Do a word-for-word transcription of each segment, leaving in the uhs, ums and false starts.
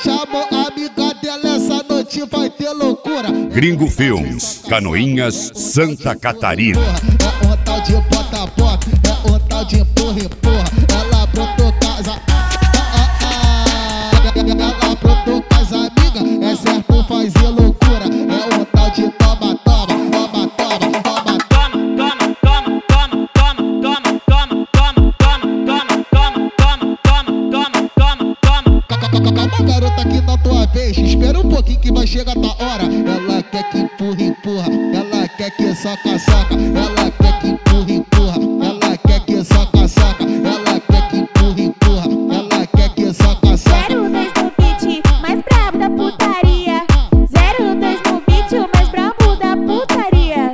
chamou a amiga dela, essa noite vai ter loucura. Gringo Filmes, Canoinhas, Santa Catarina. É um tal de bota-bota, é um tal de empurra-empurra. Ela brotou casa, ela brotou casa, amiga. É certo fazer loucura. É um tal de toma-toma, toma-toma, toma. Calma, garota, que na tua vez. Espera um pouquinho que vai chegar a tua hora. Ela quer que empurra, empurra. Ela quer que soca, soca. Ela quer que empurra, empurra. Ela quer que soca, soca. Ela quer que empurra, empurra. Ela quer que soca, soca. zero dois no beat, mais brabo da putaria. zero dois no beat, o mais brabo da putaria.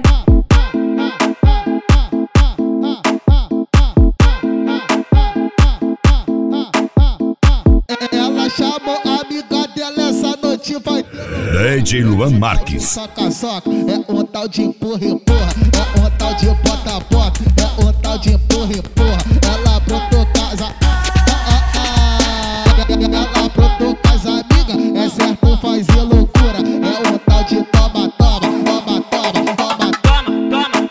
Ela chamou a amiga dela, essa noite vai ter D J Luan Marques. soca, soca. É um tal de empurra, empurra. É um tal de bota-bota. É um tal de empurra, empurra. Ela brotou casa, ela brotou casa, amiga. É certo fazer loucura. É um tal de toma-toma, toma-toma, toma.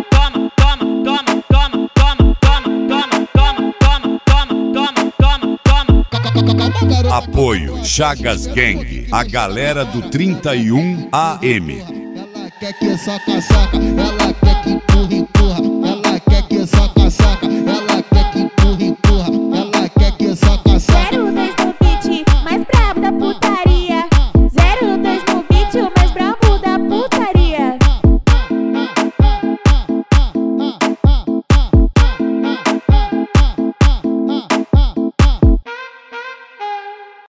Calma, garota. Apoio Chagas Gang, a galera do trinta e um A M. Ela quer que soca, soca. Ela quer que empurra, empurra. Ela quer